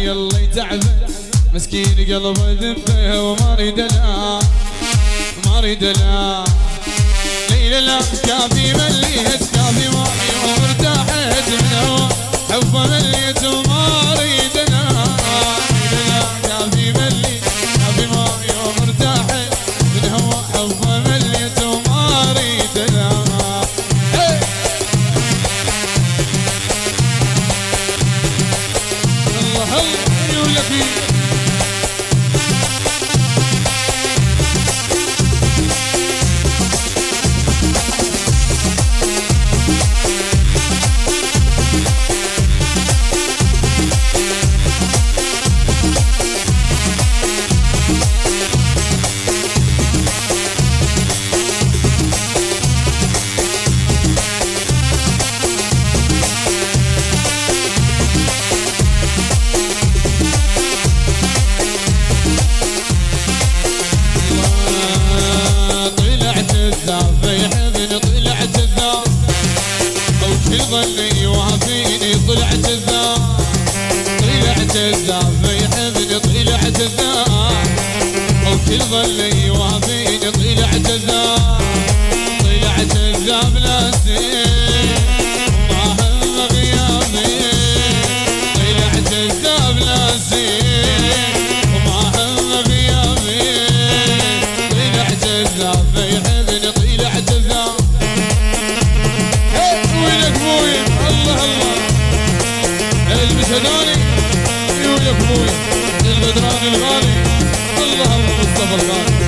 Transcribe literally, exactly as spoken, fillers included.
قلبي تعبان مسكين قلبه ذبه وما اريد لا ما اريد لا ليلى لا كافي مليت كافي ماي وارتاحت من هوا حبه مليت وما اريد لا ليلى لا كافي مليت كافي ماي وارتاحت من هوا حبه مليت وما اريد لا الله الله يولك ظني يوافيني طلعت الذاب طلعت الذاب يحبني طلعت الذاب وكل ظني يوافيني طلعت الذاب طلعت الذاب ناسين ما هم غيابي طلعت الذاب ناسين وما هم غيابي طلعت الذاب يحبني طلعت الذاب الله الله المسداني يقول لك ابوي البدران الغالي الله الله مصطفى الغالي